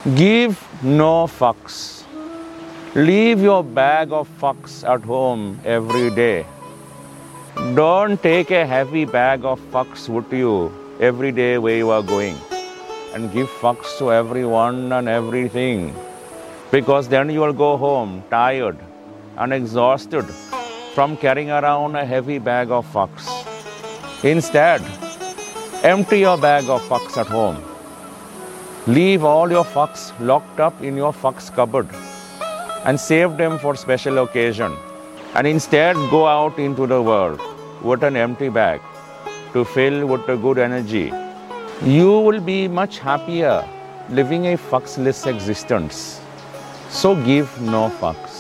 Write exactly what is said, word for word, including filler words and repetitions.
Give no fucks. Leave your bag of fucks at home every day. Don't take a heavy bag of fucks with you every day where you are going and give fucks to everyone and everything, because then you will go home tired and exhausted from carrying around a heavy bag of fucks. Instead, empty your bag of fucks at home. Leave all your fucks locked up in your fucks cupboard and save them for special occasion. And instead go out into the world with an empty bag to fill with the good energy. You will be much happier living a fucksless existence. So give no fucks.